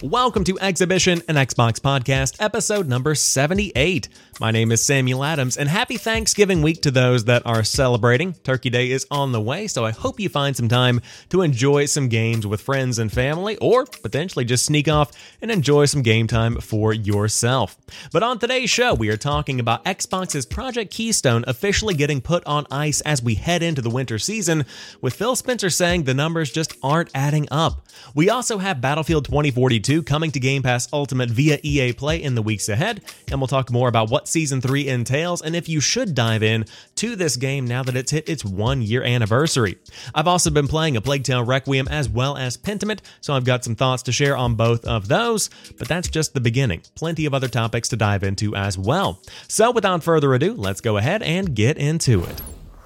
Welcome to Exhibition, an Xbox podcast, episode number 78. My name is Samuel Adams, and happy Thanksgiving week to those that are celebrating. Turkey Day is on the way, so I hope you find some time to enjoy some games with friends and family, or potentially just sneak off and enjoy some game time for yourself. But on today's show, we are talking about Xbox's Project Keystone officially getting put on ice as we head into the winter season, with Phil Spencer saying the numbers just aren't adding up. We also have Battlefield 2042 coming to Game Pass Ultimate via EA Play in the weeks ahead, and we'll talk more about what Season 3 entails and if you should dive in to this game now that it's hit its 1-year anniversary. I've also been playing A Plague Tale Requiem as well as Pentiment, so I've got some thoughts to share on both of those, but that's just the beginning. Plenty of other topics to dive into as well. So without further ado, let's go ahead and get into it.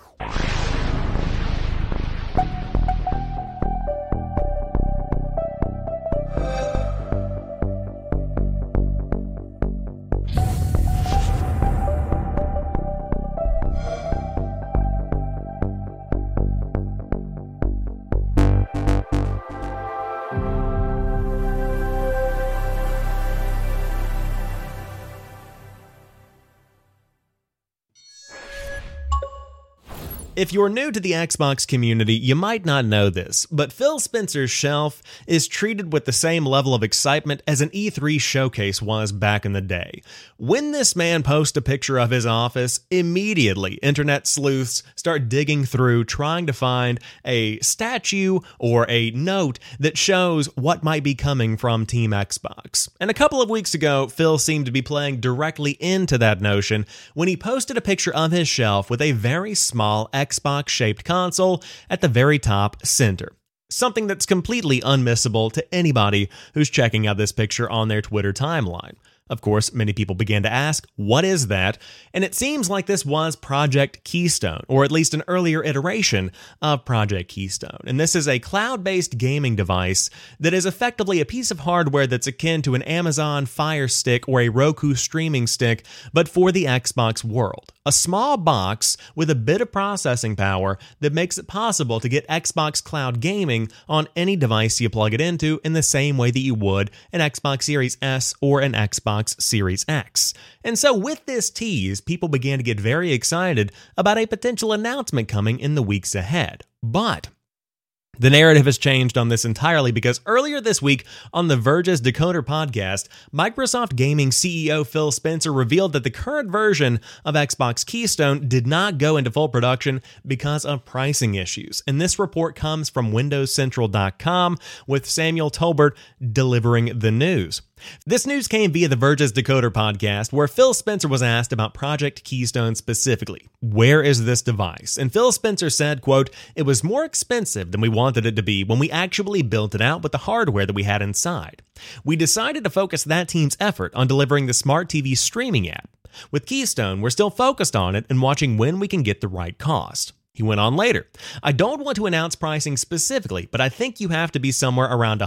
If you're new to the Xbox community, you might not know this, but Phil Spencer's shelf is treated with the same level of excitement as an E3 showcase was back in the day. When this man posts a picture of his office, immediately internet sleuths start digging through trying to find a statue or a note that shows what might be coming from Team Xbox. And a couple of weeks ago, Phil seemed to be playing directly into that notion when he posted a picture of his shelf with a very small Xbox-shaped console at the very top center. Something that's completely unmissable to anybody who's checking out this picture on their Twitter timeline. Of course, many people began to ask, what is that? And it seems like this was Project Keystone, or at least an earlier iteration of Project Keystone. And this is a cloud-based gaming device that is effectively a piece of hardware that's akin to an Amazon Fire Stick or a Roku streaming stick, but for the Xbox world. A small box with a bit of processing power that makes it possible to get Xbox Cloud gaming on any device you plug it into in the same way that you would an Xbox Series S or an Xbox Series X. And so with this tease, people began to get very excited about a potential announcement coming in the weeks ahead. But the narrative has changed on this entirely because earlier this week on The Verge's Decoder podcast, Microsoft Gaming CEO Phil Spencer revealed that the current version of Xbox Keystone did not go into full production because of pricing issues. And this report comes from WindowsCentral.com with Samuel Tolbert delivering the news. This news came via The Verge's Decoder podcast, where Phil Spencer was asked about Project Keystone specifically. Where is this device? And Phil Spencer said, quote, "It was more expensive than we wanted it to be when we actually built it out with the hardware that we had inside. We decided to focus that team's effort on delivering the smart TV streaming app. With Keystone, we're still focused on it and watching when we can get the right cost." He went on later, "I don't want to announce pricing specifically, but I think you have to be somewhere around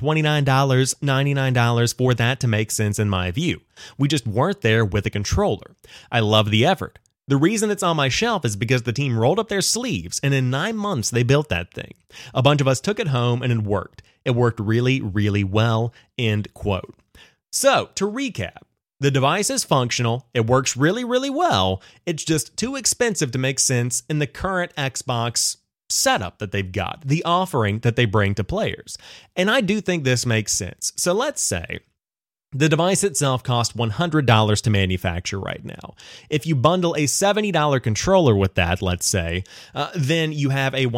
$129, $99 for that to make sense in my view. We just weren't there with a controller. I love the effort. The reason it's on my shelf is because the team rolled up their sleeves, and in 9 months they built that thing. A bunch of us took it home, and it worked. It worked really, really well," end quote. So, to recap, the device is functional, it works really, really well, it's just too expensive to make sense in the current Xbox setup that they've got, the offering that they bring to players. And I do think this makes sense. So let's say the device itself costs $100 to manufacture right now. If you bundle a $70 controller with that, let's say, then you have a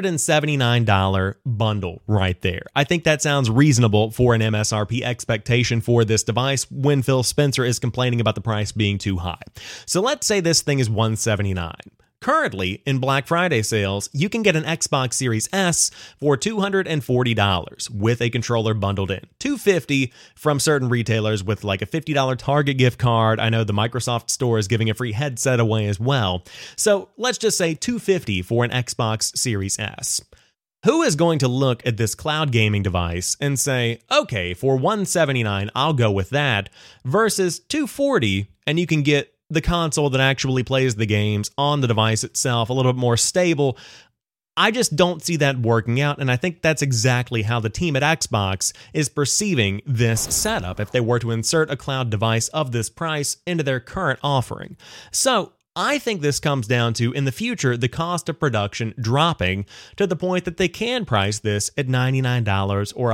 $179 bundle right there. I think that sounds reasonable for an MSRP expectation for this device when Phil Spencer is complaining about the price being too high. So let's say this thing is $179. Currently, in Black Friday sales, you can get an Xbox Series S for $240 with a controller bundled in. $250 from certain retailers with like a $50 Target gift card. I know the Microsoft Store is giving a free headset away as well. So let's just say $250 for an Xbox Series S. Who is going to look at this cloud gaming device and say, okay, for $179, I'll go with that, versus $240, and you can get the console that actually plays the games on the device itself, a little bit more stable. I just don't see that working out, and I think that's exactly how the team at Xbox is perceiving this setup if they were to insert a cloud device of this price into their current offering. So, I think this comes down to, in the future, the cost of production dropping to the point that they can price this at $99 or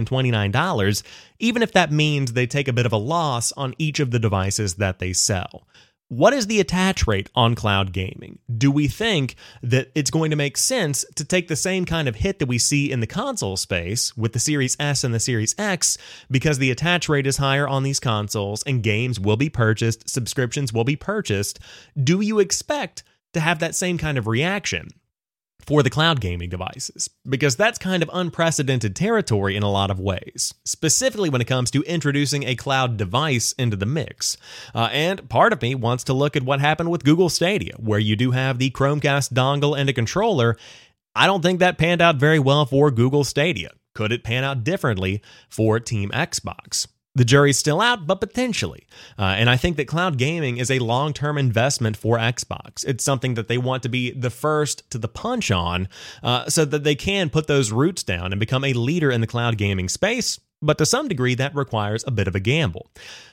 $129, even if that means they take a bit of a loss on each of the devices that they sell. What is the attach rate on cloud gaming? Do we think that it's going to make sense to take the same kind of hit that we see in the console space with the Series S and the Series X because the attach rate is higher on these consoles and games will be purchased, subscriptions will be purchased? Do you expect to have that same kind of reaction for the cloud gaming devices? Because that's kind of unprecedented territory in a lot of ways, specifically when it comes to introducing a cloud device into the mix. And part of me wants to look at what happened with Google Stadia, where you do have the Chromecast dongle and a controller. I don't think that panned out very well for Google Stadia. Could it pan out differently for Team Xbox? The jury's still out, but potentially. And I think that cloud gaming is a long-term investment for Xbox. It's something that they want to be the first to the punch on so that they can put those roots down and become a leader in the cloud gaming space, but to some degree that requires a bit of a gamble.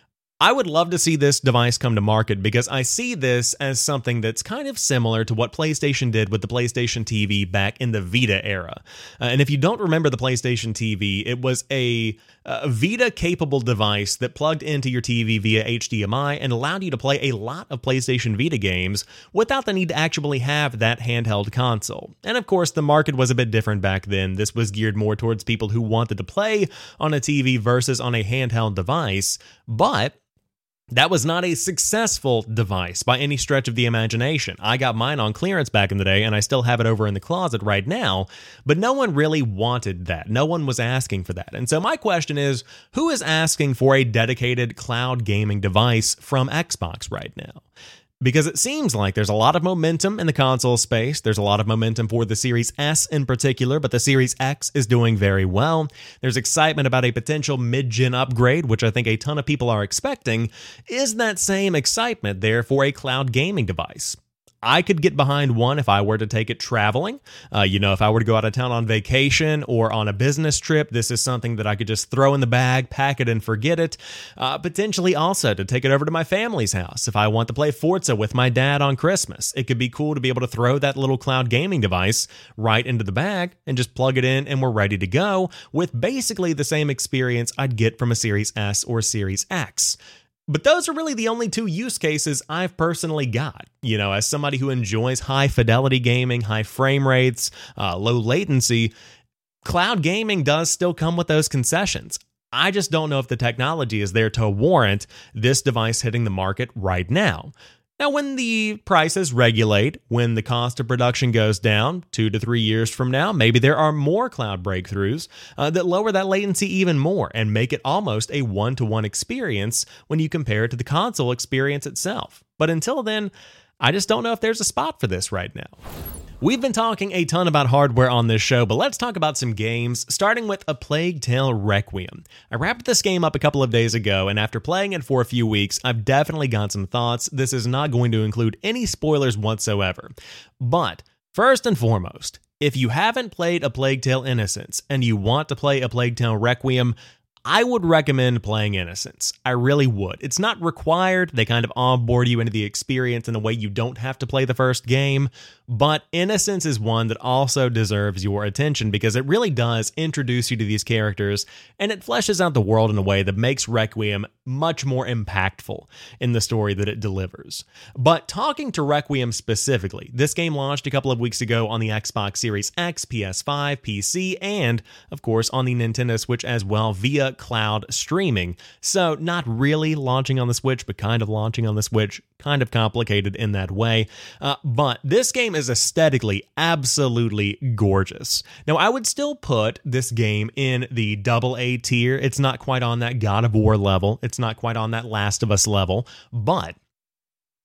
I would love to see this device come to market because I see this as something that's kind of similar to what PlayStation did with the PlayStation TV back in the Vita era. And if you don't remember the PlayStation TV, it was a Vita-capable device that plugged into your TV via HDMI and allowed you to play a lot of PlayStation Vita games without the need to actually have that handheld console. And of course, the market was a bit different back then. This was geared more towards people who wanted to play on a TV versus on a handheld device, but that was not a successful device by any stretch of the imagination. I got mine on clearance back in the day, and I still have it over in the closet right now, but no one really wanted that. No one was asking for that. And so my question is, who is asking for a dedicated cloud gaming device from Xbox right now? Because it seems like there's a lot of momentum in the console space. There's a lot of momentum for the Series S in particular, but the Series X is doing very well. There's excitement about a potential mid-gen upgrade, which I think a ton of people are expecting. Is that same excitement there for a cloud gaming device? I could get behind one if I were to take it traveling. If I were to go out of town on vacation or on a business trip, this is something that I could just throw in the bag, pack it, and forget it. Potentially also to take it over to my family's house if I want to play Forza with my dad on Christmas. It could be cool to be able to throw that little cloud gaming device right into the bag and just plug it in and we're ready to go with basically the same experience I'd get from a Series S or Series X. But those are really the only two use cases I've personally got. As somebody who enjoys high fidelity gaming, high frame rates, low latency, cloud gaming does still come with those concessions. I just don't know if the technology is there to warrant this device hitting the market right now. Now, when the prices regulate, when the cost of production goes down 2 to 3 years from now, maybe there are more cloud breakthroughs that lower that latency even more and make it almost a one-to-one experience when you compare it to the console experience itself. But until then, I just don't know if there's a spot for this right now. We've been talking a ton about hardware on this show, but let's talk about some games, starting with A Plague Tale Requiem. I wrapped this game up a couple of days ago, and after playing it for a few weeks, I've definitely got some thoughts. This is not going to include any spoilers whatsoever. But first and foremost, if you haven't played A Plague Tale Innocence and you want to play A Plague Tale Requiem, I would recommend playing Innocence. I really would. It's not required. They kind of onboard you into the experience in a way you don't have to play the first game. But Innocence is one that also deserves your attention because it really does introduce you to these characters and it fleshes out the world in a way that makes Requiem much more impactful in the story that it delivers. But talking to Requiem specifically, this game launched a couple of weeks ago on the Xbox Series X, PS5, PC, and of course on the Nintendo Switch as well via cloud streaming. So not really launching on the Switch, but kind of launching on the Switch. Kind of complicated in that way. But this game is aesthetically absolutely gorgeous. Now, I would still put this game in the AA tier. It's not quite on that God of War level. It's not quite on that Last of Us level. But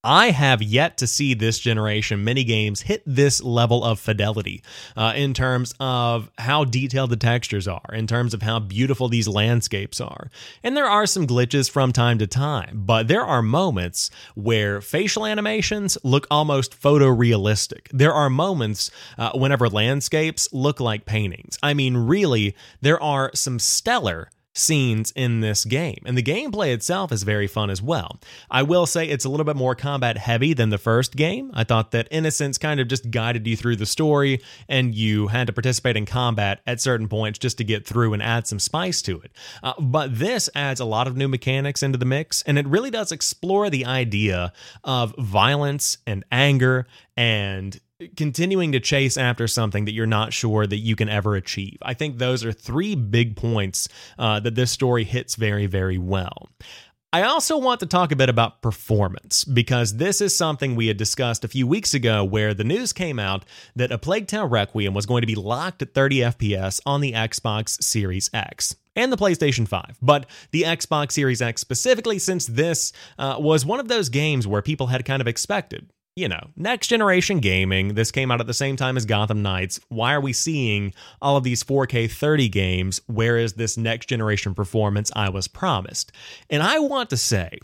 I have yet to see this generation minigames hit this level of fidelity in terms of how detailed the textures are, in terms of how beautiful these landscapes are. And there are some glitches from time to time, but there are moments where facial animations look almost photorealistic. There are moments whenever landscapes look like paintings. I mean, really, there are some stellar scenes in this game, and the gameplay itself is very fun as well. I will say it's a little bit more combat heavy than the first game. I thought that Innocence kind of just guided you through the story, and you had to participate in combat at certain points just to get through and add some spice to it. But this adds a lot of new mechanics into the mix, and it really does explore the idea of violence and anger and continuing to chase after something that you're not sure that you can ever achieve. I think those are three big points that this story hits very, very well. I also want to talk a bit about performance, because this is something we had discussed a few weeks ago, where the news came out that A Plague Tale Requiem was going to be locked at 30 FPS on the Xbox Series X and the PlayStation 5, but the Xbox Series X specifically, since this was one of those games where people had kind of expected, you know, next generation gaming. This came out at the same time as Gotham Knights. Why are we seeing all of these 4K 30 games? Where is this next generation performance I was promised? And I want to say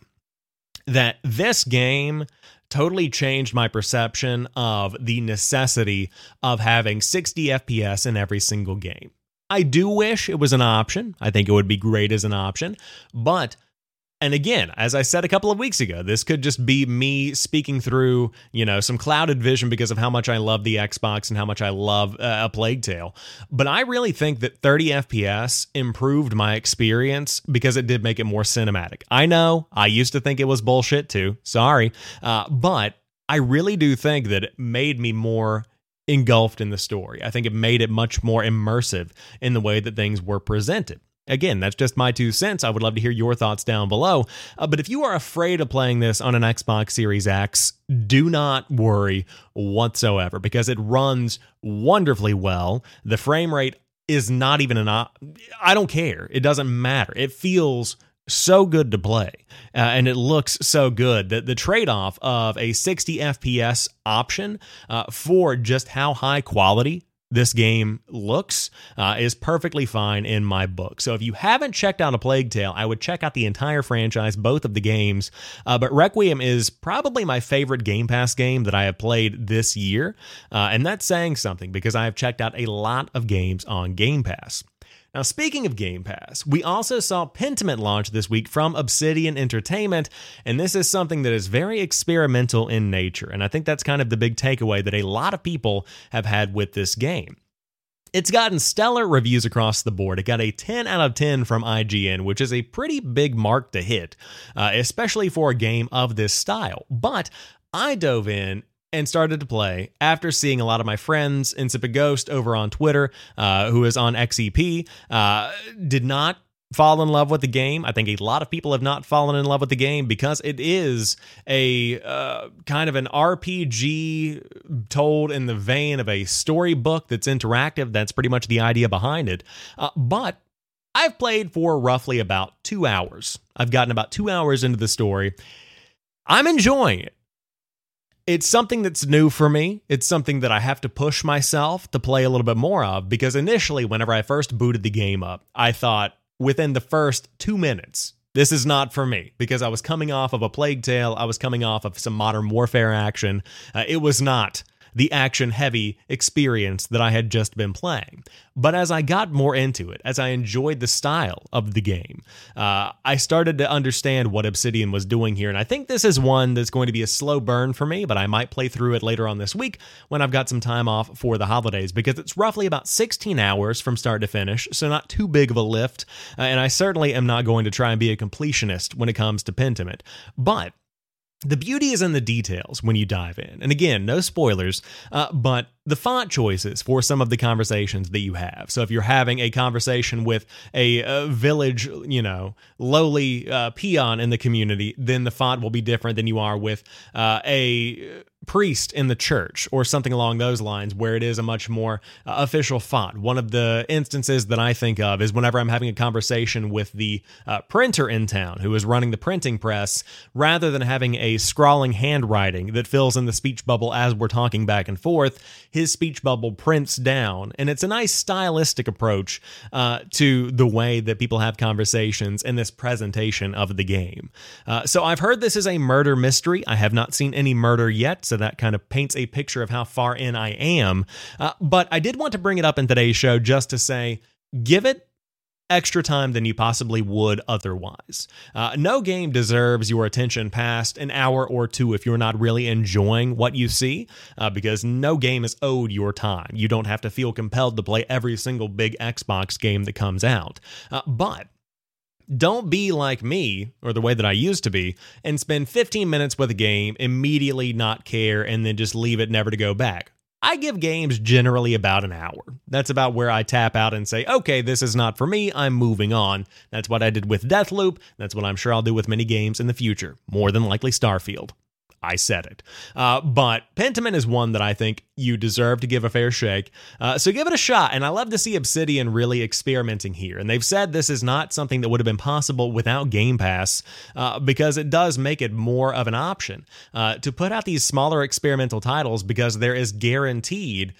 that this game totally changed my perception of the necessity of having 60 FPS in every single game. I do wish it was an option. I think it would be great as an option, but and again, as I said a couple of weeks ago, this could just be me speaking through, you know, some clouded vision because of how much I love the Xbox and how much I love A Plague Tale. But I really think that 30 FPS improved my experience because it did make it more cinematic. I know, I used to think it was bullshit too. Sorry. But I really do think that it made me more engulfed in the story. I think it made it much more immersive in the way that things were presented. Again, that's just my 2 cents. I would love to hear your thoughts down below. But if you are afraid of playing this on an Xbox Series X, do not worry whatsoever, because it runs wonderfully well. The frame rate is not even I don't care. It doesn't matter. It feels so good to play, and it looks so good that the trade-off of a 60 FPS option for just how high quality this game looks is perfectly fine in my book. So if you haven't checked out A Plague Tale, I would check out the entire franchise, both of the games. But Requiem is probably my favorite Game Pass game that I have played this year. And that's saying something, because I have checked out a lot of games on Game Pass. Now, speaking of Game Pass, we also saw Pentiment launch this week from Obsidian Entertainment, and this is something that is very experimental in nature, and I think that's kind of the big takeaway that a lot of people have had with this game. It's gotten stellar reviews across the board. It got a 10 out of 10 from IGN, which is a pretty big mark to hit, especially for a game of this style. But I dove in and started to play after seeing a lot of my friends, Insipid Ghost over on Twitter, who is on XEP, did not fall in love with the game. I think a lot of people have not fallen in love with the game because it is a kind of an RPG told in the vein of a storybook that's interactive. That's pretty much the idea behind it. But I've played for roughly about 2 hours. I've gotten about 2 hours into the story. I'm enjoying it. It's something that's new for me. It's something that I have to push myself to play a little bit more of, because initially, whenever I first booted the game up, I thought within the first 2 minutes, this is not for me, because I was coming off of A Plague Tale. I was coming off of some Modern Warfare action. It was not the action-heavy experience that I had just been playing. But as I got more into it, as I enjoyed the style of the game, I started to understand what Obsidian was doing here. And I think this is one that's going to be a slow burn for me, but I might play through it later on this week when I've got some time off for the holidays, because it's roughly about 16 hours from start to finish, so not too big of a lift. And I certainly am not going to try and be a completionist when it comes to Pentiment. But the beauty is in the details when you dive in. And again, no spoilers, but the font choices for some of the conversations that you have. So if you're having a conversation with a village, lowly peon in the community, then the font will be different than you are with a priest in the church or something along those lines, where it is a much more official font. One of the instances that I think of is whenever I'm having a conversation with the printer in town who is running the printing press, rather than having a scrawling handwriting that fills in the speech bubble as we're talking back and forth, his speech bubble prints down. And it's a nice stylistic approach to the way that people have conversations in this presentation of the game. So I've heard this is a murder mystery. I have not seen any murder yet, so that kind of paints a picture of how far in I am. But I did want to bring it up in today's show just to say, give it extra time than you possibly would otherwise. No game deserves your attention past an hour or two if you're not really enjoying what you see, because no game is owed your time. You don't have to feel compelled to play every single big Xbox game that comes out. But don't be like me, or the way that I used to be, and spend 15 minutes with a game, immediately not care, and then just leave it never to go back. I give games generally about an hour. That's about where I tap out and say, okay, this is not for me, I'm moving on. That's what I did with Deathloop. That's what I'm sure I'll do with many games in the future. More than likely Starfield. I said it. But Pentiment is one that I think you deserve to give a fair shake. So give it a shot. And I love to see Obsidian really experimenting here. And they've said this is not something that would have been possible without Game Pass, because it does make it more of an option to put out these smaller experimental titles, because there is guaranteed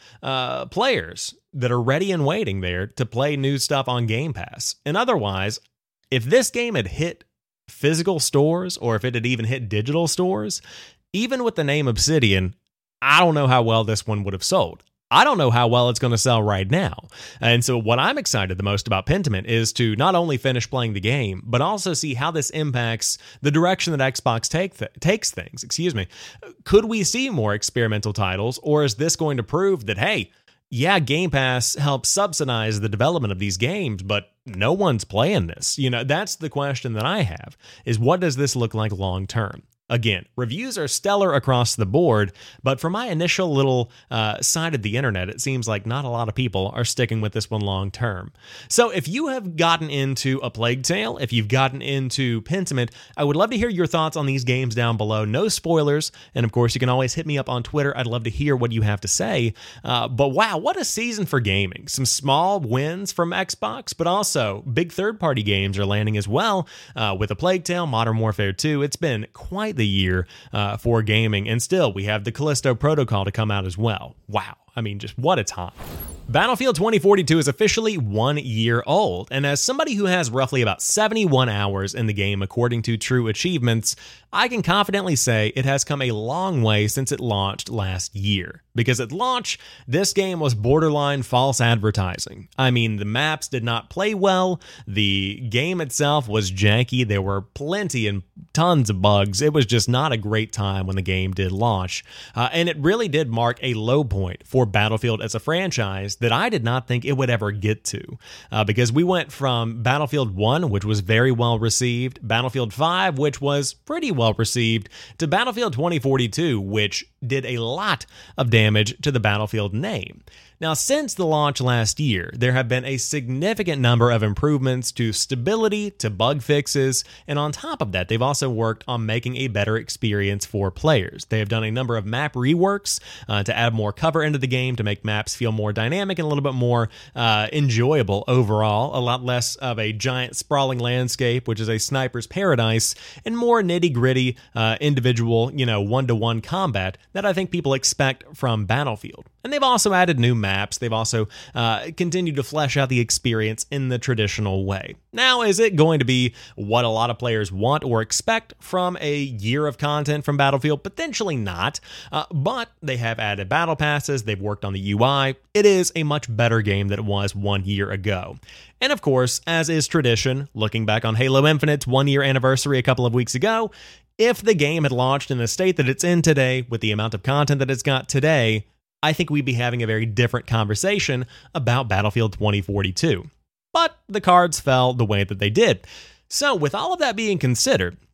players that are ready and waiting there to play new stuff on Game Pass. And otherwise, if this game had hit physical stores, or if it had even hit digital stores, even with the name Obsidian, I don't know how well this one would have sold. I don't know how well it's going to sell right now. And so what I'm excited the most about Pentiment is to not only finish playing the game, but also see how this impacts the direction that Xbox takes things. Could we see more experimental titles, or is this going to prove that, hey, yeah, Game Pass helps subsidize the development of these games, but no one's playing this? That's the question that I have, is what does this look like long term? Again, reviews are stellar across the board, but from my initial little side of the internet, it seems like not a lot of people are sticking with this one long term. So if you have gotten into A Plague Tale, if you've gotten into Pentiment, I would love to hear your thoughts on these games down below. No spoilers, and of course, you can always hit me up on Twitter. I'd love to hear what you have to say. But wow, what a season for gaming. Some small wins from Xbox, but also big third-party games are landing as well. With A Plague Tale, Modern Warfare 2, it's been quite the year for gaming, and still we have the Callisto Protocol to come out as well. Wow. Just what a time. Battlefield 2042 is officially 1 year old, and as somebody who has roughly about 71 hours in the game according to True Achievements, I can confidently say it has come a long way since it launched last year. Because at launch, this game was borderline false advertising. The maps did not play well, the game itself was janky, there were plenty and tons of bugs. It was just not a great time when the game did launch, and it really did mark a low point for Battlefield as a franchise that I did not think it would ever get to, because we went from Battlefield 1, which was very well received, Battlefield 5, which was pretty well received, to Battlefield 2042, which did a lot of damage to the Battlefield name. Now, since the launch last year, there have been a significant number of improvements to stability, to bug fixes, and on top of that, they've also worked on making a better experience for players. They have done a number of map reworks to add more cover into the game, to make maps feel more dynamic and a little bit more enjoyable overall, a lot less of a giant sprawling landscape, which is a sniper's paradise, and more nitty-gritty individual, one-to-one combat that I think people expect from Battlefield. And they've also added new maps. They've also continued to flesh out the experience in the traditional way. Now, is it going to be what a lot of players want or expect from a year of content from Battlefield? Potentially not, but they have added battle passes. They've worked on the UI. It is a much better game than it was 1 year ago. And of course, as is tradition, looking back on Halo Infinite's 1 year anniversary a couple of weeks ago, if the game had launched in the state that it's in today, with the amount of content that it's got today, I think we'd be having a very different conversation about Battlefield 2042. But the cards fell the way that they did. So with all of that being considered,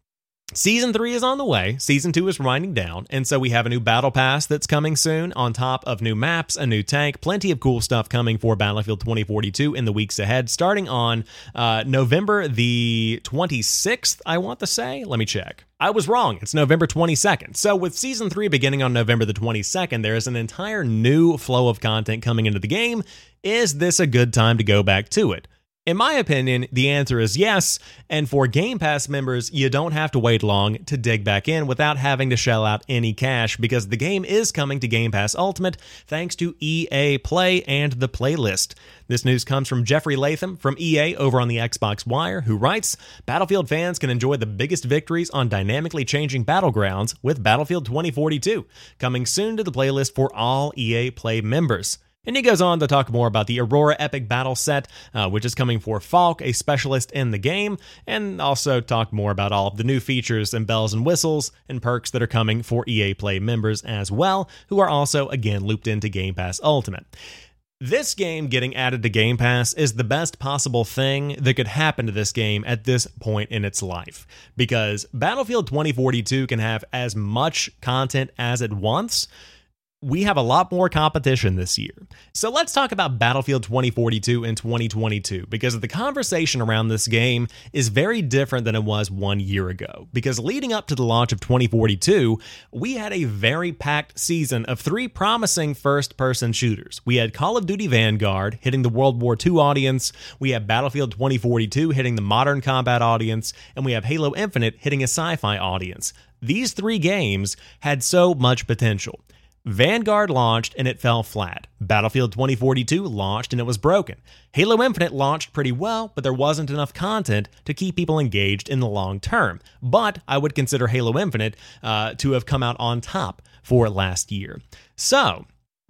Season 3 is on the way, Season 2 is winding down, and so we have a new Battle Pass that's coming soon, on top of new maps, a new tank, plenty of cool stuff coming for Battlefield 2042 in the weeks ahead, starting on November the 26th, I want to say. Let me check. I was wrong. It's November 22nd. So with Season 3 beginning on November the 22nd, there is an entire new flow of content coming into the game. Is this a good time to go back to it? In my opinion, the answer is yes, and for Game Pass members, you don't have to wait long to dig back in without having to shell out any cash, because the game is coming to Game Pass Ultimate thanks to EA Play and the Playlist. This news comes from Jeffrey Latham from EA over on the Xbox Wire, who writes, Battlefield fans can enjoy the biggest victories on dynamically changing battlegrounds with Battlefield 2042, coming soon to the Playlist for all EA Play members. And he goes on to talk more about the Aurora Epic Battle Set, which is coming for Falk, a specialist in the game, and also talk more about all of the new features and bells and whistles and perks that are coming for EA Play members as well, who are also, again, looped into Game Pass Ultimate. This game getting added to Game Pass is the best possible thing that could happen to this game at this point in its life, because Battlefield 2042 can have as much content as it wants. We have a lot more competition this year. So let's talk about Battlefield 2042 in 2022, because the conversation around this game is very different than it was 1 year ago. Because leading up to the launch of 2042, we had a very packed season of 3 promising first-person shooters. We had Call of Duty Vanguard hitting the World War II audience, we have Battlefield 2042 hitting the modern combat audience, and we have Halo Infinite hitting a sci-fi audience. These 3 games had so much potential. Vanguard launched and it fell flat. Battlefield 2042 launched and it was broken. Halo Infinite launched pretty well, but there wasn't enough content to keep people engaged in the long term. But I would consider Halo Infinite to have come out on top for last year. So,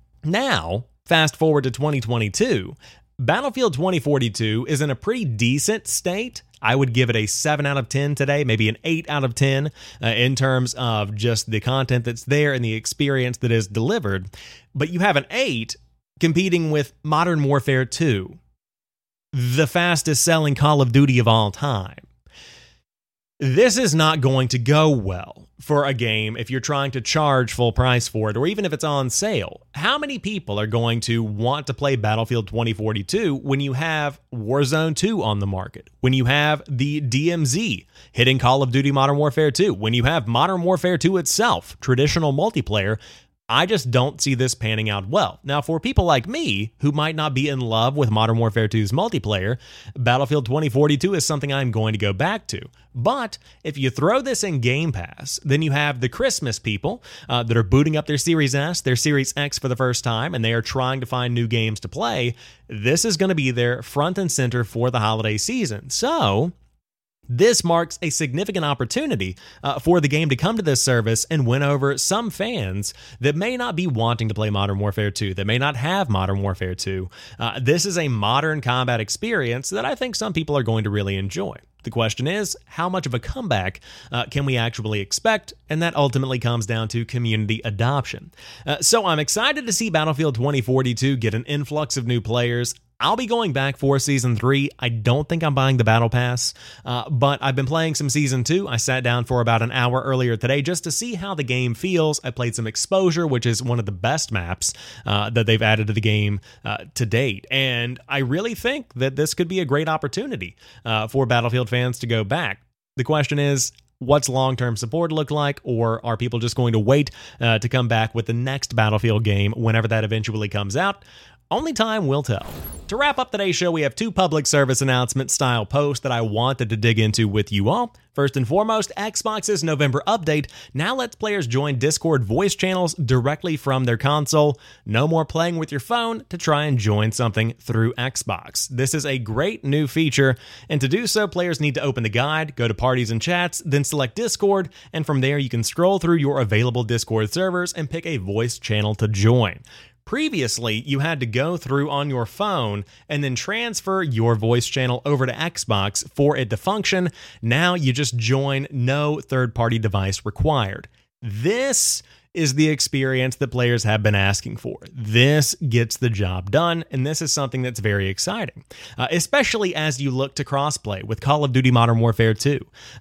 now, fast forward to 2022, Battlefield 2042 is in a pretty decent state. I would give it a 7 out of 10 today, maybe an 8 out of 10 in terms of just the content that's there and the experience that is delivered. But you have an 8 competing with Modern Warfare 2, the fastest selling Call of Duty of all time. This is not going to go well for a game if you're trying to charge full price for it, or even if it's on sale. How many people are going to want to play Battlefield 2042 when you have Warzone 2 on the market, when you have the DMZ hitting Call of Duty Modern Warfare 2, when you have Modern Warfare 2 itself, traditional multiplayer? I just don't see this panning out well. Now, for people like me, who might not be in love with Modern Warfare 2's multiplayer, Battlefield 2042 is something I'm going to go back to. But if you throw this in Game Pass, then you have the Christmas people that are booting up their Series S, their Series X for the first time, and they are trying to find new games to play. This is going to be their front and center for the holiday season. So this marks a significant opportunity for the game to come to this service and win over some fans that may not be wanting to play Modern Warfare 2, that may not have Modern Warfare 2. This is a modern combat experience that I think some people are going to really enjoy. The question is, how much of a comeback can we actually expect? And that ultimately comes down to community adoption. So I'm excited to see Battlefield 2042 get an influx of new players. I'll be going back for Season 3. I don't think I'm buying the Battle Pass, but I've been playing some Season 2. I sat down for about an hour earlier today just to see how the game feels. I played some Exposure, which is one of the best maps that they've added to the game to date, and I really think that this could be a great opportunity for Battlefield fans to go back. The question is, what's long-term support look like, or are people just going to wait to come back with the next Battlefield game whenever that eventually comes out? Only time will tell. To wrap up today's show, we have 2 public service announcement style posts that I wanted to dig into with you all. First and foremost, Xbox's November update now lets players join Discord voice channels directly from their console. No more playing with your phone to try and join something through Xbox. This is a great new feature, and to do so, players need to open the guide, go to Parties and Chats, then select Discord, and from there you can scroll through your available Discord servers and pick a voice channel to join. Previously, you had to go through on your phone and then transfer your voice channel over to Xbox for it to function. Now you just join, no third-party device required. This is the experience that players have been asking for. This gets the job done, and this is something that's very exciting, especially as you look to crossplay with Call of Duty Modern Warfare 2,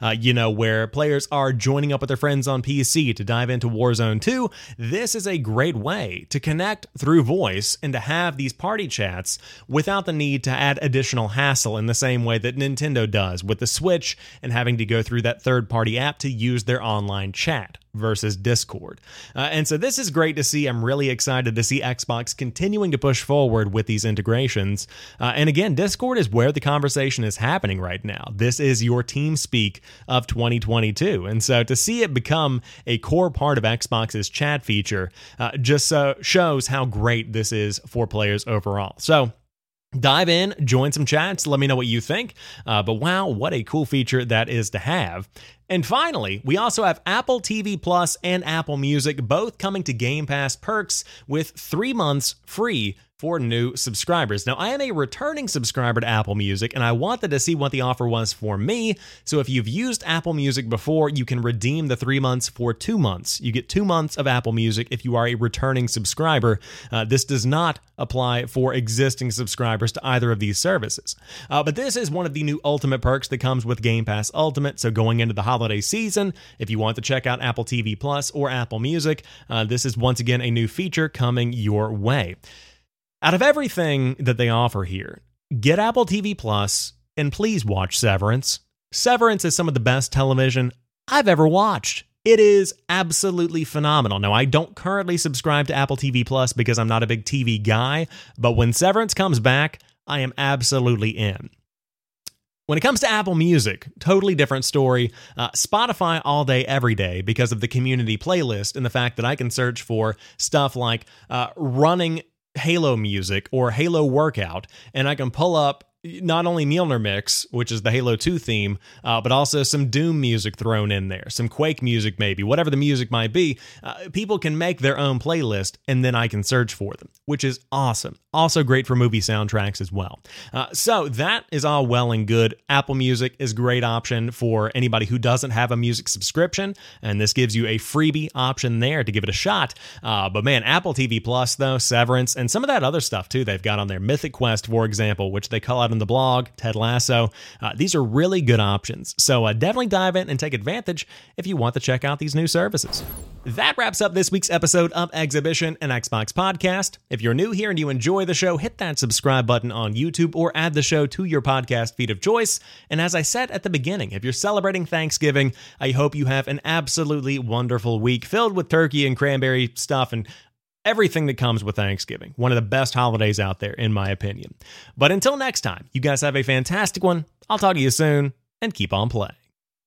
where players are joining up with their friends on PC to dive into Warzone 2. This is a great way to connect through voice and to have these party chats without the need to add additional hassle in the same way that Nintendo does with the Switch and having to go through that third-party app to use their online chat versus Discord. And so this is great to see. I'm really excited to see Xbox continuing to push forward with these integrations. And again, Discord is where the conversation is happening right now. This is your TeamSpeak of 2022. And so to see it become a core part of Xbox's chat feature just shows how great this is for players overall. So dive in, join some chats, let me know what you think. But wow, what a cool feature that is to have. And finally, we also have Apple TV Plus and Apple Music both coming to Game Pass perks with 3 months free for new subscribers. Now, I am a returning subscriber to Apple Music, and I wanted to see what the offer was for me. So if you've used Apple Music before, you can redeem the 3 months for 2 months. You get 2 months of Apple Music if you are a returning subscriber. This does not apply for existing subscribers to either of these services. But this is one of the new ultimate perks that comes with Game Pass Ultimate. So going into the holiday season, if you want to check out Apple TV Plus or Apple Music, this is once again a new feature coming your way. Out of everything that they offer here, get Apple TV Plus and please watch Severance. Severance is some of the best television I've ever watched. It is absolutely phenomenal. Now, I don't currently subscribe to Apple TV Plus because I'm not a big TV guy, but when Severance comes back, I am absolutely in. When it comes to Apple Music, totally different story. Spotify all day, every day because of the community playlist and the fact that I can search for stuff like running Halo music or Halo workout, and I can pull up not only Mjolnir Mix, which is the Halo 2 theme, but also some Doom music thrown in there, some Quake music maybe, whatever the music might be. People can make their own playlist, and then I can search for them, which is awesome. Also great for movie soundtracks as well. So that is all well and good. Apple Music is a great option for anybody who doesn't have a music subscription, and this gives you a freebie option there to give it a shot. But man, Apple TV Plus, though, Severance, and some of that other stuff too they've got on there. Mythic Quest, for example, which they call out in the blog, Ted Lasso. These are really good options. So definitely dive in and take advantage if you want to check out these new services. That wraps up this week's episode of Exhibition, an Xbox podcast. If you're new here and you enjoy the show, hit that subscribe button on YouTube or add the show to your podcast feed of choice. And as I said at the beginning, if you're celebrating Thanksgiving, I hope you have an absolutely wonderful week filled with turkey and cranberry stuff and everything that comes with Thanksgiving. One of the best holidays out there, in my opinion. But until next time, you guys have a fantastic one. I'll talk to you soon, and keep on playing.